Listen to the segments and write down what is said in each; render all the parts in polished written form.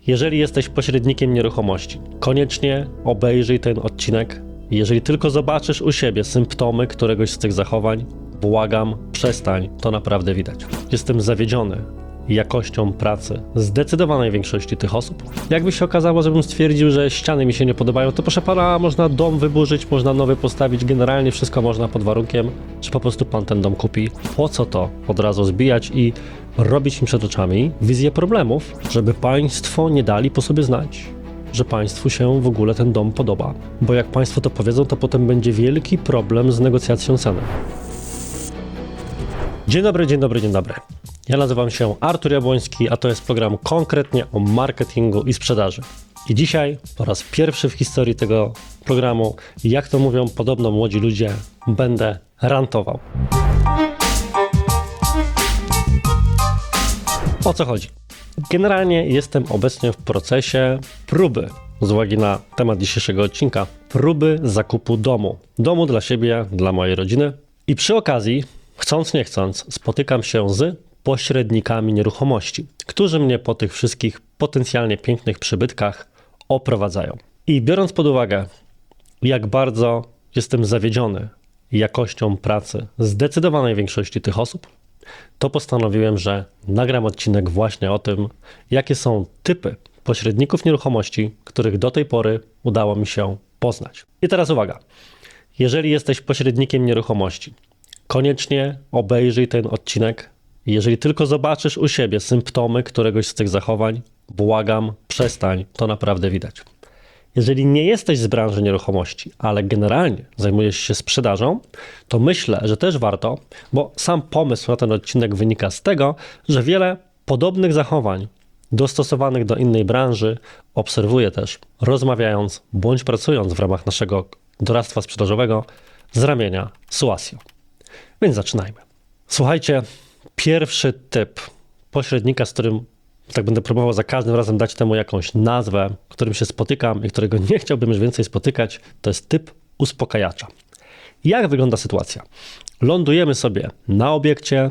Jeżeli jesteś pośrednikiem nieruchomości, koniecznie obejrzyj ten odcinek. Jeżeli tylko zobaczysz u siebie symptomy któregoś z tych zachowań, błagam, przestań, to naprawdę widać. Jestem zawiedziony jakością pracy zdecydowanej większości tych osób. Jakby się okazało, żebym stwierdził, że ściany mi się nie podobają, to proszę pana, można dom wyburzyć, można nowy postawić, generalnie wszystko można pod warunkiem, że po prostu pan ten dom kupi. Po co to od razu zbijać i robić mi przed oczami wizję problemów, żeby państwo nie dali po sobie znać, że państwu się w ogóle ten dom podoba. Bo jak państwo to powiedzą, to potem będzie wielki problem z negocjacją ceny. Dzień dobry, dzień dobry, dzień dobry. Ja nazywam się Artur Jabłoński, a to jest program konkretnie o marketingu i sprzedaży. I dzisiaj po raz pierwszy w historii tego programu, jak to mówią podobno młodzi ludzie, będę rantował. O co chodzi? Generalnie jestem obecnie w procesie próby, z uwagi na temat dzisiejszego odcinka, próby zakupu domu. Domu dla siebie, dla mojej rodziny. I przy okazji, chcąc nie chcąc, spotykam się z pośrednikami nieruchomości, którzy mnie po tych wszystkich potencjalnie pięknych przybytkach oprowadzają. I biorąc pod uwagę, jak bardzo jestem zawiedziony jakością pracy zdecydowanej większości tych osób, to postanowiłem, że nagram odcinek właśnie o tym, jakie są typy pośredników nieruchomości, których do tej pory udało mi się poznać. I teraz uwaga, jeżeli jesteś pośrednikiem nieruchomości, koniecznie obejrzyj ten odcinek. Jeżeli tylko zobaczysz u siebie symptomy któregoś z tych zachowań, błagam, przestań, to naprawdę widać. Jeżeli nie jesteś z branży nieruchomości, ale generalnie zajmujesz się sprzedażą, to myślę, że też warto, bo sam pomysł na ten odcinek wynika z tego, że wiele podobnych zachowań dostosowanych do innej branży obserwuję też, rozmawiając bądź pracując w ramach naszego doradztwa sprzedażowego z ramienia Suasio. Więc zaczynajmy. Słuchajcie, pierwszy typ pośrednika, z którym tak będę próbował za każdym razem dać temu jakąś nazwę, którym się spotykam i którego nie chciałbym już więcej spotykać, to jest typ uspokajacza. Jak wygląda sytuacja? Lądujemy sobie na obiekcie,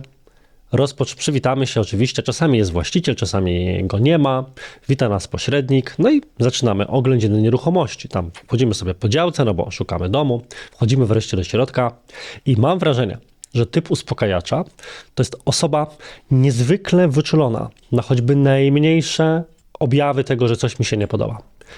przywitamy się oczywiście, czasami jest właściciel, czasami go nie ma, wita nas pośrednik, no i zaczynamy oględziny nieruchomości. Tam wchodzimy sobie po działce, no bo szukamy domu, wchodzimy wreszcie do środka i mam wrażenie, że typ uspokajacza to jest osoba niezwykle wyczulona na choćby najmniejsze objawy tego, że coś mi się nie podoba.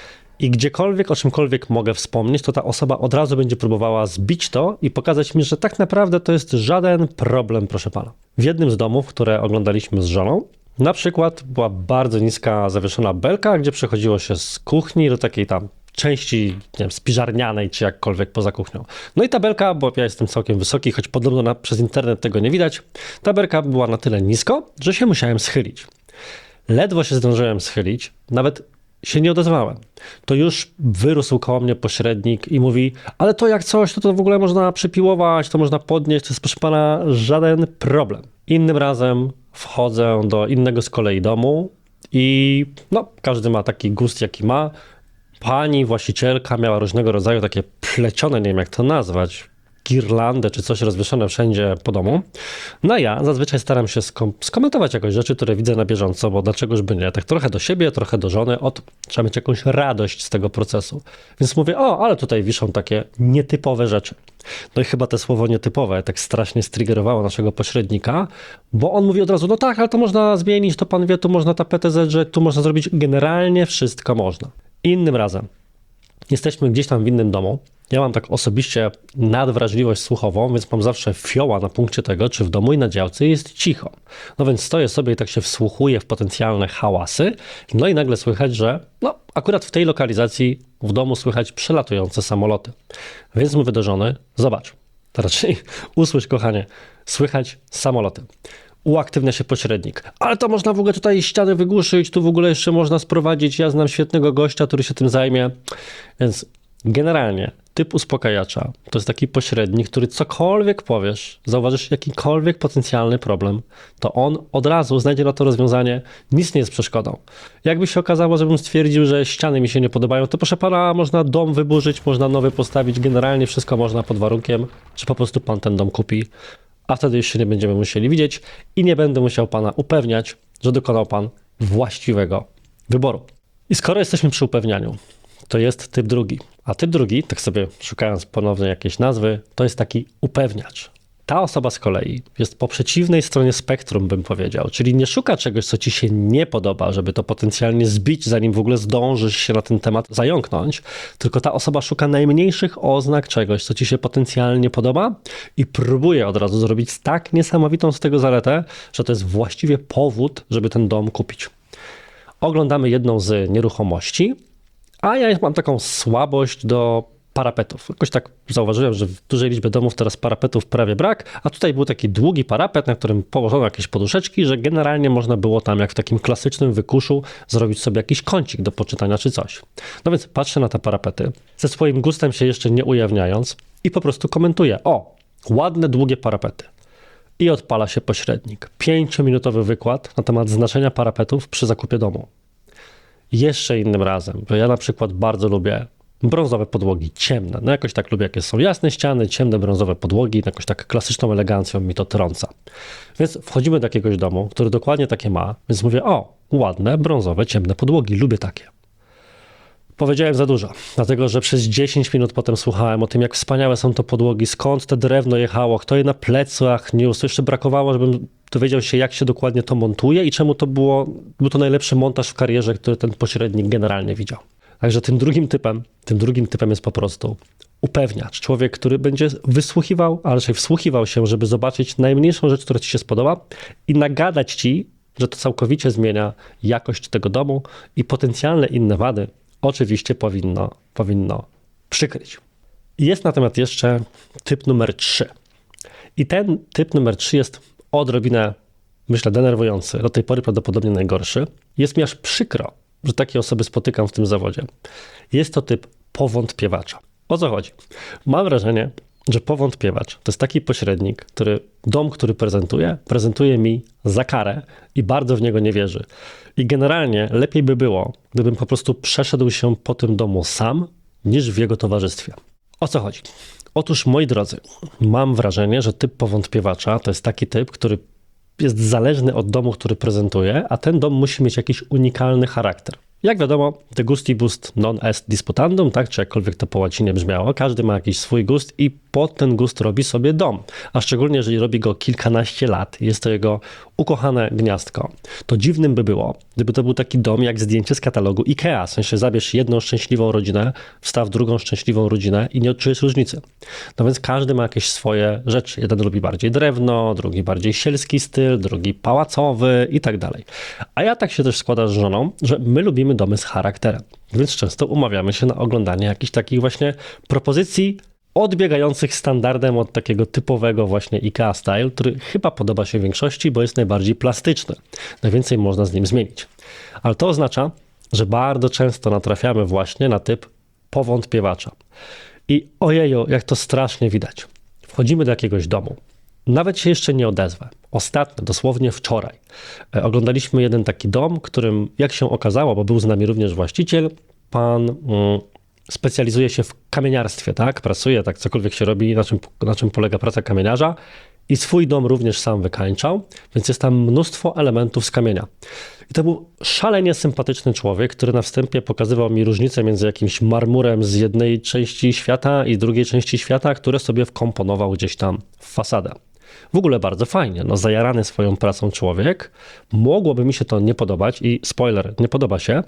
I gdziekolwiek, o czymkolwiek mogę wspomnieć, to ta osoba od razu będzie próbowała zbić to i pokazać mi, że tak naprawdę to jest żaden problem, proszę pana. W jednym z domów, które oglądaliśmy z żoną, na przykład była bardzo niska zawieszona belka, gdzie przechodziło się z kuchni do takiej tam części, nie wiem, spiżarnianej czy jakkolwiek poza kuchnią. No i ta belka, bo ja jestem całkiem wysoki, choć podobno przez internet tego nie widać, ta belka była na tyle nisko, że się musiałem schylić. Ledwo się zdążyłem schylić, nawet się nie odezwałem. To już wyrósł koło mnie pośrednik i mówi, ale to jak coś, to w ogóle można przypiłować, to można podnieść, to jest proszę pana żaden problem. Innym razem wchodzę do innego z kolei domu i no, każdy ma taki gust jaki ma. Pani właścicielka miała różnego rodzaju takie plecione, nie wiem jak to nazwać, girlandy czy coś rozwieszone wszędzie po domu. No ja zazwyczaj staram się skomentować jakoś rzeczy, które widzę na bieżąco, bo dlaczegoż by nie? Tak trochę do siebie, trochę do żony, trzeba mieć jakąś radość z tego procesu. Więc mówię, ale tutaj wiszą takie nietypowe rzeczy. No i chyba te słowo nietypowe tak strasznie striggerowało naszego pośrednika, bo on mówi od razu, no tak, ale to można zmienić, to pan wie, tu można tapetę zedrzeć, tu można zrobić, generalnie wszystko można. Innym razem jesteśmy gdzieś tam w innym domu. Ja mam tak osobiście nadwrażliwość słuchową, więc mam zawsze fioła na punkcie tego, czy w domu i na działce jest cicho. No więc stoję sobie i tak się wsłuchuję w potencjalne hałasy, no i nagle słychać, że akurat w tej lokalizacji w domu słychać przelatujące samoloty. Więc mówię do żony, zobacz, to raczej usłysz kochanie, słychać samoloty. Uaktywnia się pośrednik. Ale to można w ogóle tutaj ściany wygłuszyć, tu w ogóle jeszcze można sprowadzić, ja znam świetnego gościa, który się tym zajmie. Więc generalnie typ uspokajacza to jest taki pośrednik, który cokolwiek powiesz, zauważysz jakikolwiek potencjalny problem, to on od razu znajdzie na to rozwiązanie, nic nie jest przeszkodą. Jakby się okazało, żebym stwierdził, że ściany mi się nie podobają, to proszę pana, można dom wyburzyć, można nowy postawić, generalnie wszystko można pod warunkiem, że po prostu pan ten dom kupi, a wtedy już się nie będziemy musieli widzieć i nie będę musiał pana upewniać, że dokonał pan właściwego wyboru. I skoro jesteśmy przy upewnianiu, to jest typ drugi. A typ drugi, tak sobie szukając ponownie jakiejś nazwy, to jest taki upewniacz. Ta osoba z kolei jest po przeciwnej stronie spektrum, bym powiedział, czyli nie szuka czegoś, co ci się nie podoba, żeby to potencjalnie zbić, zanim w ogóle zdążysz się na ten temat zająknąć, tylko ta osoba szuka najmniejszych oznak czegoś, co ci się potencjalnie podoba i próbuje od razu zrobić tak niesamowitą z tego zaletę, że to jest właściwie powód, żeby ten dom kupić. Oglądamy jedną z nieruchomości, a ja mam taką słabość do parapetów. Jakoś tak zauważyłem, że w dużej liczbie domów teraz parapetów prawie brak, a tutaj był taki długi parapet, na którym położono jakieś poduszeczki, że generalnie można było tam, jak w takim klasycznym wykuszu, zrobić sobie jakiś kącik do poczytania czy coś. No więc patrzę na te parapety, ze swoim gustem się jeszcze nie ujawniając i po prostu komentuję: o, ładne, długie parapety. I odpala się pośrednik. 5-minutowy wykład na temat znaczenia parapetów przy zakupie domu. Jeszcze innym razem, bo ja na przykład bardzo lubię brązowe podłogi, ciemne. No jakoś tak lubię, jakie są jasne ściany, ciemne brązowe podłogi, jakoś tak klasyczną elegancją mi to trąca. Więc wchodzimy do jakiegoś domu, który dokładnie takie ma, więc mówię: o, ładne, brązowe, ciemne podłogi, lubię takie. Powiedziałem za dużo, dlatego że przez 10 minut potem słuchałem o tym, jak wspaniałe są to podłogi, skąd te drewno jechało, kto je na plecach niósł. Jeszcze brakowało, żebym dowiedział się, jak się dokładnie to montuje i czemu to był to najlepszy montaż w karierze, który ten pośrednik generalnie widział. Także tym drugim typem jest po prostu upewniacz. Człowiek, który będzie wysłuchiwał, a raczej wsłuchiwał się, żeby zobaczyć najmniejszą rzecz, która ci się spodoba i nagadać ci, że to całkowicie zmienia jakość tego domu i potencjalne inne wady oczywiście powinno przykryć. Jest natomiast jeszcze typ numer 3. I ten typ numer 3 jest odrobinę, myślę, denerwujący, do tej pory prawdopodobnie najgorszy. Jest mi aż przykro, że takie osoby spotykam w tym zawodzie. Jest to typ powątpiewacza. O co chodzi? Mam wrażenie, że powątpiewacz to jest taki pośrednik, który prezentuje mi za karę i bardzo w niego nie wierzy. I generalnie lepiej by było, gdybym po prostu przeszedł się po tym domu sam, niż w jego towarzystwie. O co chodzi? Otóż, moi drodzy, mam wrażenie, że typ powątpiewacza to jest taki typ, który jest zależny od domu, który prezentuje, a ten dom musi mieć jakiś unikalny charakter. Jak wiadomo, de gustibus non est disputandum, tak, czy jakkolwiek to po łacinie brzmiało, każdy ma jakiś swój gust i pod ten gust robi sobie dom. A szczególnie, jeżeli robi go kilkanaście lat, jest to jego ukochane gniazdko, to dziwnym by było, gdyby to był taki dom jak zdjęcie z katalogu IKEA. W sensie zabierz jedną szczęśliwą rodzinę, wstaw drugą szczęśliwą rodzinę i nie odczujesz różnicy. No więc każdy ma jakieś swoje rzeczy. Jeden lubi bardziej drewno, drugi bardziej sielski styl, drugi pałacowy i tak dalej. A ja tak się też składa z żoną, że my lubimy domy z charakterem. Więc często umawiamy się na oglądanie jakichś takich właśnie propozycji odbiegających standardem od takiego typowego właśnie IKEA style, który chyba podoba się większości, bo jest najbardziej plastyczny. Najwięcej można z nim zmienić. Ale to oznacza, że bardzo często natrafiamy właśnie na typ powątpiewacza. I ojeju, jak to strasznie widać. Wchodzimy do jakiegoś domu. Nawet się jeszcze nie odezwę. Ostatnio, dosłownie wczoraj, oglądaliśmy jeden taki dom, którym, jak się okazało, bo był z nami również właściciel, pan specjalizuje się w kamieniarstwie, tak? Pracuje, tak cokolwiek się robi, na czym polega praca kamieniarza i swój dom również sam wykańczał, więc jest tam mnóstwo elementów z kamienia. I to był szalenie sympatyczny człowiek, który na wstępie pokazywał mi różnicę między jakimś marmurem z jednej części świata i drugiej części świata, które sobie wkomponował gdzieś tam w fasadę. W ogóle bardzo fajnie, zajarany swoją pracą człowiek. Mogłoby mi się to nie podobać i spoiler, nie podoba się.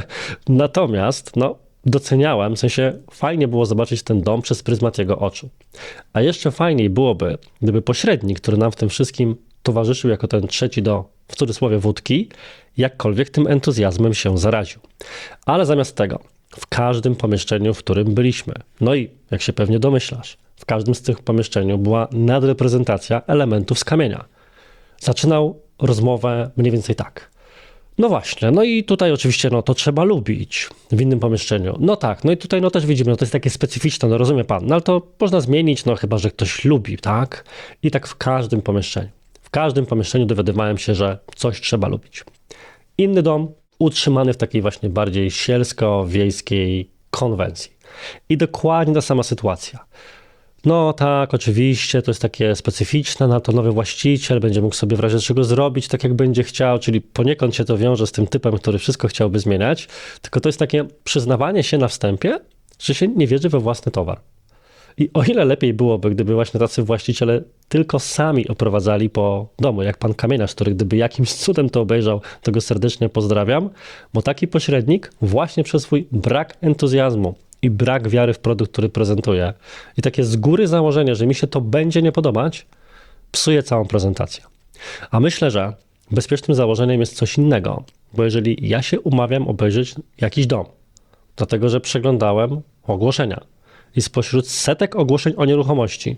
Natomiast, doceniałem, w sensie fajnie było zobaczyć ten dom przez pryzmat jego oczu. A jeszcze fajniej byłoby, gdyby pośrednik, który nam w tym wszystkim towarzyszył jako ten trzeci do, w cudzysłowie, wódki, jakkolwiek tym entuzjazmem się zaraził. Ale zamiast tego, w każdym pomieszczeniu, w którym byliśmy, i jak się pewnie domyślasz, w każdym z tych pomieszczeniu była nadreprezentacja elementów z kamienia. Zaczynał rozmowę mniej więcej tak. No właśnie, i tutaj oczywiście, to trzeba lubić w innym pomieszczeniu. No tak, i tutaj też widzimy, to jest takie specyficzne, rozumie pan, ale to można zmienić, chyba że ktoś lubi, tak? I tak w każdym pomieszczeniu. W każdym pomieszczeniu dowiadywałem się, że coś trzeba lubić. Inny dom utrzymany w takiej właśnie bardziej sielsko-wiejskiej konwencji. I dokładnie ta sama sytuacja. No tak, oczywiście, to jest takie specyficzne, na to nowy właściciel będzie mógł sobie w razie czego zrobić tak, jak będzie chciał, czyli poniekąd się to wiąże z tym typem, który wszystko chciałby zmieniać, tylko to jest takie przyznawanie się na wstępie, że się nie wierzy we własny towar. I o ile lepiej byłoby, gdyby właśnie tacy właściciele tylko sami oprowadzali po domu, jak pan Kamieniarz, który gdyby jakimś cudem to obejrzał, to go serdecznie pozdrawiam, bo taki pośrednik właśnie przez swój brak entuzjazmu i brak wiary w produkt, który prezentuje i takie z góry założenie, że mi się to będzie nie podobać, psuje całą prezentację. A myślę, że bezpiecznym założeniem jest coś innego, bo jeżeli ja się umawiam obejrzeć jakiś dom, dlatego że przeglądałem ogłoszenia i spośród setek ogłoszeń o nieruchomości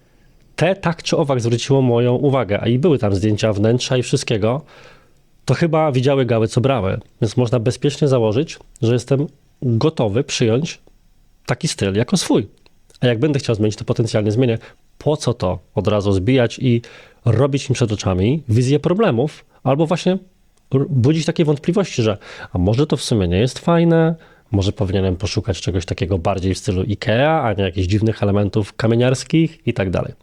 te tak czy owak zwróciło moją uwagę, a i były tam zdjęcia wnętrza i wszystkiego, to chyba widziały gały, co brały. Więc można bezpiecznie założyć, że jestem gotowy przyjąć taki styl jako swój. A jak będę chciał zmienić, to potencjalnie zmienię. Po co to od razu zbijać i robić mi przed oczami wizję problemów, albo właśnie budzić takie wątpliwości, że a może to w sumie nie jest fajne, może powinienem poszukać czegoś takiego bardziej w stylu IKEA, a nie jakichś dziwnych elementów kamieniarskich i tak dalej.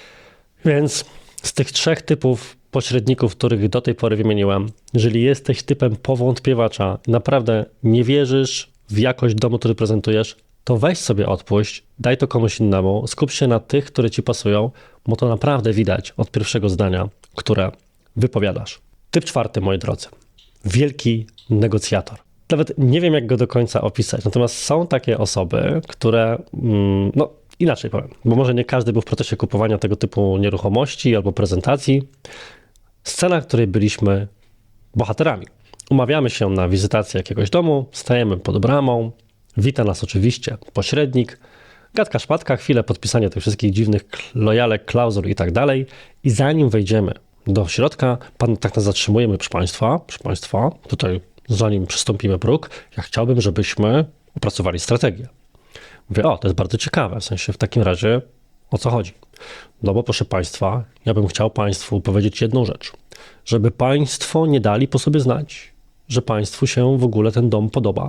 Więc z tych trzech typów pośredników, których do tej pory wymieniłem, jeżeli jesteś typem powątpiewacza, naprawdę nie wierzysz w jakość domu, który prezentujesz, to weź sobie odpuść, daj to komuś innemu, skup się na tych, które ci pasują, bo to naprawdę widać od pierwszego zdania, które wypowiadasz. Typ czwarty, moi drodzy. Wielki negocjator. Nawet nie wiem, jak go do końca opisać, natomiast są takie osoby, które, no inaczej powiem, bo może nie każdy był w procesie kupowania tego typu nieruchomości albo prezentacji. Scena, w której byliśmy bohaterami. Umawiamy się na wizytację jakiegoś domu, stajemy pod bramą, wita nas oczywiście pośrednik, gadka szpatka, chwilę podpisanie tych wszystkich dziwnych lojalek, klauzul i tak dalej. I zanim wejdziemy do środka, pan tak nas zatrzymujemy, proszę Państwa, tutaj zanim przystąpimy próg, ja chciałbym, żebyśmy opracowali strategię. Mówię, to jest bardzo ciekawe, w sensie w takim razie o co chodzi? No bo proszę Państwa, ja bym chciał Państwu powiedzieć jedną rzecz, żeby Państwo nie dali po sobie znać, że Państwu się w ogóle ten dom podoba.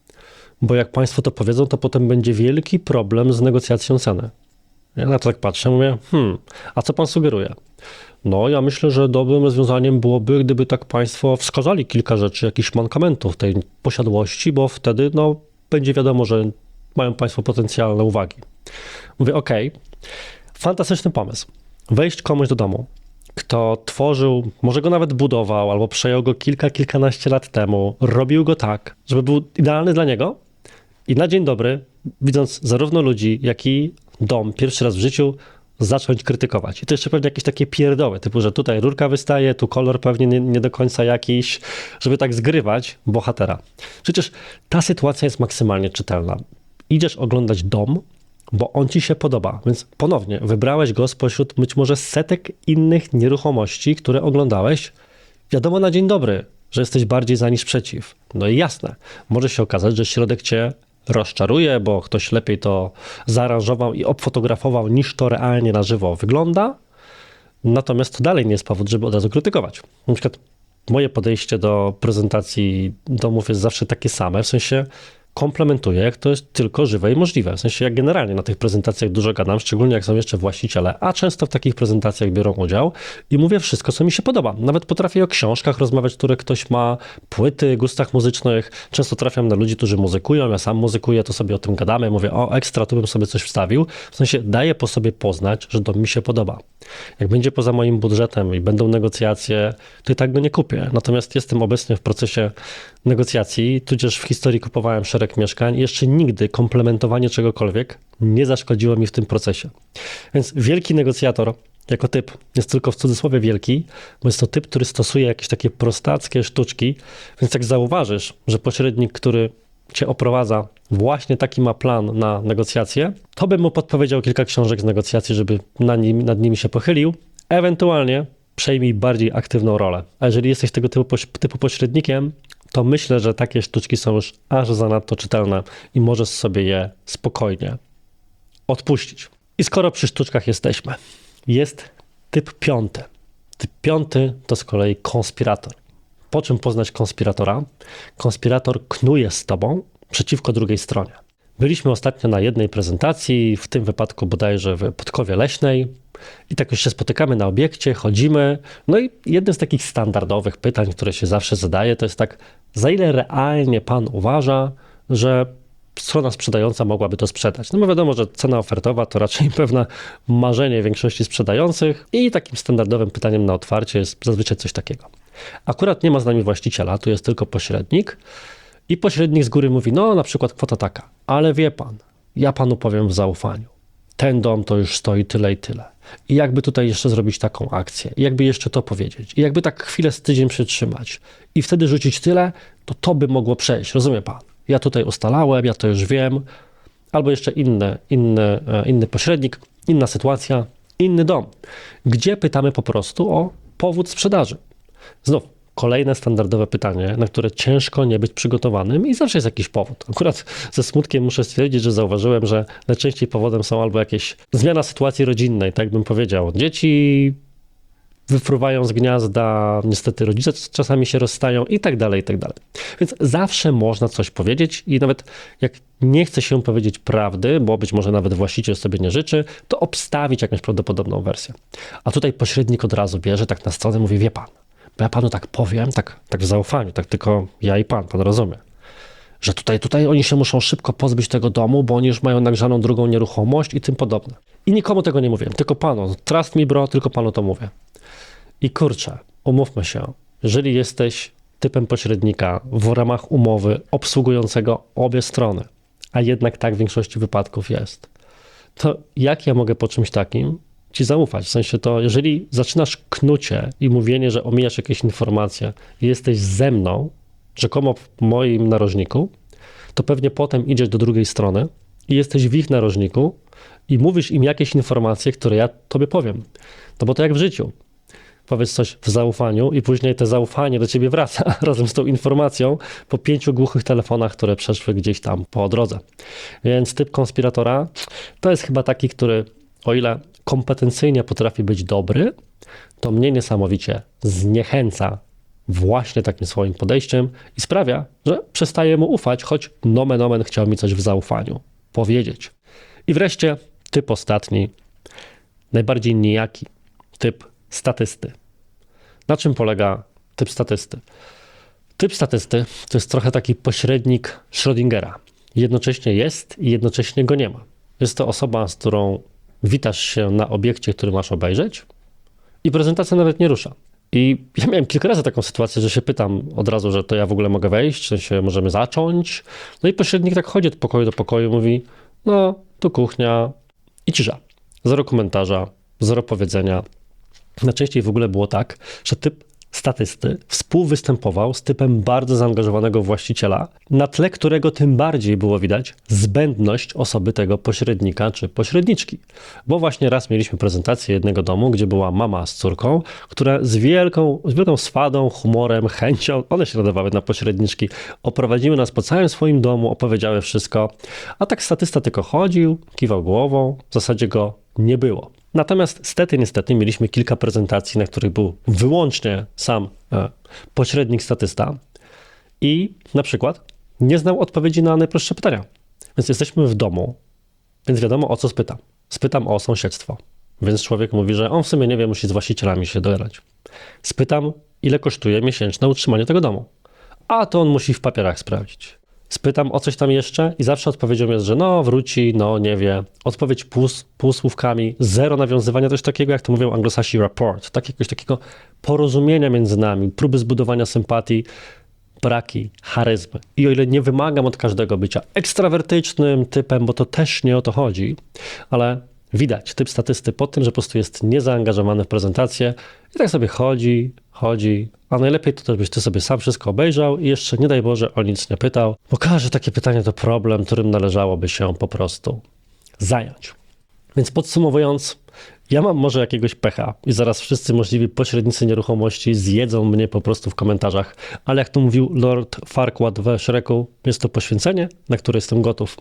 Bo jak Państwo to powiedzą, to potem będzie wielki problem z negocjacją ceny. Ja na to tak patrzę, mówię, a co Pan sugeruje? No, ja myślę, że dobrym rozwiązaniem byłoby, gdyby tak Państwo wskazali kilka rzeczy, jakichś mankamentów tej posiadłości, bo wtedy, będzie wiadomo, że mają Państwo potencjalne uwagi. Mówię, fantastyczny pomysł. Wejść komuś do domu, kto tworzył, może go nawet budował, albo przejął go kilkanaście lat temu, robił go tak, żeby był idealny dla niego i na dzień dobry, widząc zarówno ludzi, jak i dom pierwszy raz w życiu, zacząć krytykować. I to jeszcze pewnie jakieś takie pierdoły, typu, że tutaj rurka wystaje, tu kolor pewnie nie do końca jakiś, żeby tak zgrywać bohatera. Przecież ta sytuacja jest maksymalnie czytelna. Idziesz oglądać dom, bo on ci się podoba, więc ponownie wybrałeś go spośród być może setek innych nieruchomości, które oglądałeś. Wiadomo na dzień dobry, że jesteś bardziej za niż przeciw. No i jasne, może się okazać, że środek cię rozczaruje, bo ktoś lepiej to zaaranżował i obfotografował niż to realnie na żywo wygląda. Natomiast to dalej nie jest powód, żeby od razu krytykować. Na przykład moje podejście do prezentacji domów jest zawsze takie same, w sensie komplementuję, jak to jest tylko żywe i możliwe. W sensie jak generalnie na tych prezentacjach dużo gadam, szczególnie jak są jeszcze właściciele, a często w takich prezentacjach biorą udział i mówię wszystko, co mi się podoba. Nawet potrafię o książkach rozmawiać, które ktoś ma, płyty, gustach muzycznych. Często trafiam na ludzi, którzy muzykują, ja sam muzykuję, to sobie o tym gadamy, mówię, ekstra, tu bym sobie coś wstawił. W sensie daję po sobie poznać, że to mi się podoba. Jak będzie poza moim budżetem i będą negocjacje, to i tak go nie kupię. Natomiast jestem obecnie w procesie negocjacji, tudzież w historii kupowałem szereg mieszkań i jeszcze nigdy komplementowanie czegokolwiek nie zaszkodziło mi w tym procesie. Więc wielki negocjator jako typ jest tylko w cudzysłowie wielki, bo jest to typ, który stosuje jakieś takie prostackie sztuczki, więc jak zauważysz, że pośrednik, który cię oprowadza, właśnie taki ma plan na negocjacje, to bym mu podpowiedział kilka książek z negocjacji, żeby nad nimi się pochylił, ewentualnie przejmij bardziej aktywną rolę. A jeżeli jesteś tego typu pośrednikiem, to myślę, że takie sztuczki są już aż zanadto czytelne i możesz sobie je spokojnie odpuścić. I skoro przy sztuczkach jesteśmy, jest typ piąty. Typ piąty to z kolei konspirator. Po czym poznać konspiratora? Konspirator knuje z tobą przeciwko drugiej stronie. Byliśmy ostatnio na jednej prezentacji, w tym wypadku bodajże w Podkowie Leśnej i tak już się spotykamy na obiekcie, chodzimy. No i jednym z takich standardowych pytań, które się zawsze zadaje, to jest tak, za ile realnie pan uważa, że strona sprzedająca mogłaby to sprzedać? No bo wiadomo, że cena ofertowa to raczej pewne marzenie większości sprzedających i takim standardowym pytaniem na otwarcie jest zazwyczaj coś takiego. Akurat nie ma z nami właściciela, tu jest tylko pośrednik i pośrednik z góry mówi, no na przykład kwota taka, ale wie pan, ja panu powiem w zaufaniu, ten dom to już stoi tyle i tyle. I jakby tutaj jeszcze zrobić taką akcję, i jakby jeszcze to powiedzieć, i jakby tak chwilę z tydzień przytrzymać i wtedy rzucić tyle, to by mogło przejść, rozumie pan? Ja tutaj ustalałem, ja to już wiem, albo jeszcze inny pośrednik, inna sytuacja, inny dom, gdzie pytamy po prostu o powód sprzedaży. Znów, kolejne standardowe pytanie, na które ciężko nie być przygotowanym i zawsze jest jakiś powód. Akurat ze smutkiem muszę stwierdzić, że zauważyłem, że najczęściej powodem są albo jakieś zmiana sytuacji rodzinnej, tak bym powiedział. Dzieci wyfruwają z gniazda, niestety rodzice czasami się rozstają i tak dalej, i tak dalej. Więc zawsze można coś powiedzieć i nawet jak nie chce się powiedzieć prawdy, bo być może nawet właściciel sobie nie życzy, to obstawić jakąś prawdopodobną wersję. A tutaj pośrednik od razu bierze tak na stronę, mówi, wie pan, bo ja panu tak powiem, tak w zaufaniu, tak tylko ja i pan rozumie, że tutaj oni się muszą szybko pozbyć tego domu, bo oni już mają nagrzaną drugą nieruchomość i tym podobne. I nikomu tego nie mówię, tylko panu, trust me bro, tylko panu to mówię. I kurczę, umówmy się, jeżeli jesteś typem pośrednika w ramach umowy obsługującego obie strony, a jednak tak w większości wypadków jest, to jak ja mogę po czymś takim ci zaufać? W sensie to, jeżeli zaczynasz knucie i mówienie, że omijasz jakieś informacje i jesteś ze mną, rzekomo w moim narożniku, to pewnie potem idziesz do drugiej strony i jesteś w ich narożniku i mówisz im jakieś informacje, które ja tobie powiem. No bo to jak w życiu. Powiedz coś w zaufaniu i później to zaufanie do ciebie wraca razem z tą informacją po 5 głuchych telefonach, które przeszły gdzieś tam po drodze. Więc typ konspiratora to jest chyba taki, który o ile kompetencyjnie potrafi być dobry, to mnie niesamowicie zniechęca właśnie takim swoim podejściem i sprawia, że przestaję mu ufać, choć nomen omen chciał mi coś w zaufaniu powiedzieć. I wreszcie typ ostatni, najbardziej nijaki, typ statysty. Na czym polega typ statysty? Typ statysty to jest trochę taki pośrednik Schrödingera. Jednocześnie jest i jednocześnie go nie ma. Jest to osoba, z którą witasz się na obiekcie, który masz obejrzeć i prezentacja nawet nie rusza. I ja miałem kilka razy taką sytuację, że się pytam od razu, że to ja w ogóle mogę wejść, w sensie możemy zacząć. No i pośrednik tak chodzi od pokoju do pokoju, mówi, no tu kuchnia i cisza. Zero komentarza, zero powiedzenia. Najczęściej w ogóle było tak, że typ statysty współwystępował z typem bardzo zaangażowanego właściciela, na tle którego tym bardziej było widać zbędność osoby tego pośrednika czy pośredniczki. Bo właśnie raz mieliśmy prezentację jednego domu, gdzie była mama z córką, która z wielką swadą, humorem, chęcią, one się nadawały na pośredniczki, oprowadziły nas po całym swoim domu, opowiedziały wszystko, a tak statysta tylko chodził, kiwał głową, w zasadzie go nie było. Natomiast niestety mieliśmy kilka prezentacji, na których był wyłącznie sam pośrednik statysta i na przykład nie znał odpowiedzi na najprostsze pytania. Więc jesteśmy w domu, więc wiadomo o co spytam. Spytam o sąsiedztwo, więc człowiek mówi, że on w sumie nie wie, musi z właścicielami się dogadać. Spytam, ile kosztuje miesięczne utrzymanie tego domu, a to on musi w papierach sprawdzić. Spytam o coś tam jeszcze i zawsze odpowiedzią jest, że no wróci, no nie wie. Odpowiedź półsłówkami, zero nawiązywania, coś takiego jak to mówią anglosasi rapport, jakiegoś takiego porozumienia między nami, próby zbudowania sympatii, braki charyzmy. I o ile nie wymagam od każdego bycia ekstrawertycznym typem, bo to też nie o to chodzi, ale widać typ statysty po tym, że po prostu jest niezaangażowany w prezentację i tak sobie chodzi, a najlepiej to też byś ty sobie sam wszystko obejrzał i jeszcze nie daj Boże o nic nie pytał, bo każde takie pytanie to problem, którym należałoby się po prostu zająć. Więc podsumowując, ja mam może jakiegoś pecha i zaraz wszyscy możliwi pośrednicy nieruchomości zjedzą mnie po prostu w komentarzach, ale jak to mówił Lord Farquaad we Shreku, jest to poświęcenie, na które jestem gotów.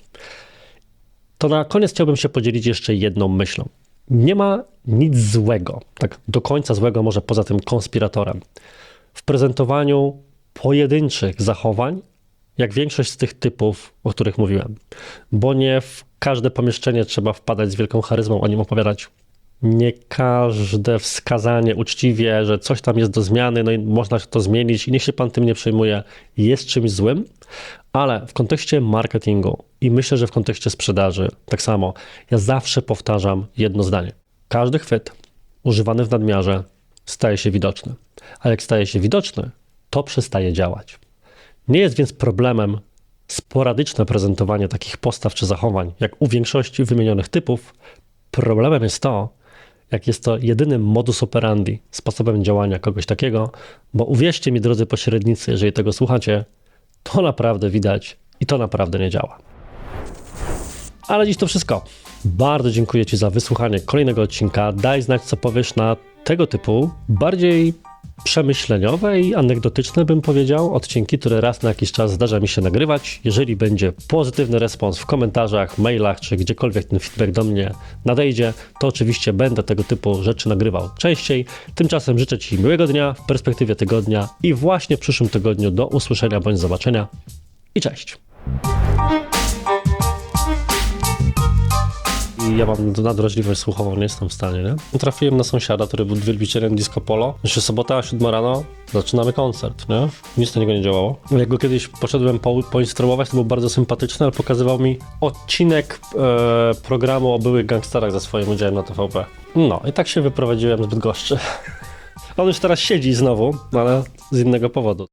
To na koniec chciałbym się podzielić jeszcze jedną myślą. Nie ma nic złego, tak do końca złego może poza tym konspiratorem, w prezentowaniu pojedynczych zachowań jak większość z tych typów, o których mówiłem. Bo nie w każde pomieszczenie trzeba wpadać z wielką charyzmą, o nim opowiadać. Nie każde wskazanie uczciwie, że coś tam jest do zmiany, no i można to zmienić i niech się pan tym nie przejmuje, jest czymś złym, ale w kontekście marketingu i myślę, że w kontekście sprzedaży tak samo, ja zawsze powtarzam jedno zdanie. Każdy chwyt używany w nadmiarze staje się widoczny, a jak staje się widoczny, to przestaje działać. Nie jest więc problemem sporadyczne prezentowanie takich postaw czy zachowań, jak u większości wymienionych typów. Problemem jest to, jak jest to jedynym modus operandi, sposobem działania kogoś takiego, bo uwierzcie mi, drodzy pośrednicy, jeżeli tego słuchacie, to naprawdę widać i to naprawdę nie działa. Ale dziś to wszystko. Bardzo dziękuję Ci za wysłuchanie kolejnego odcinka. Daj znać, co powiesz na tego typu bardziej przemyśleniowe i anegdotyczne, bym powiedział, odcinki, które raz na jakiś czas zdarza mi się nagrywać. Jeżeli będzie pozytywny respons w komentarzach, mailach, czy gdziekolwiek ten feedback do mnie nadejdzie, to oczywiście będę tego typu rzeczy nagrywał częściej. Tymczasem życzę Ci miłego dnia w perspektywie tygodnia i właśnie w przyszłym tygodniu do usłyszenia bądź zobaczenia i cześć! I ja mam nadwrażliwość słuchową, nie jestem w stanie, nie? Trafiłem na sąsiada, który był wielbicielem disco polo. Jeszcze sobota, 7 rano, zaczynamy koncert, nie? Nic na niego nie działało. Jak go kiedyś poszedłem poinstruować, to był bardzo sympatyczny, ale pokazywał mi odcinek programu o byłych gangsterach ze swoim udziałem na TVP. No i tak się wyprowadziłem z Bydgoszczy. On już teraz siedzi znowu, ale z innego powodu.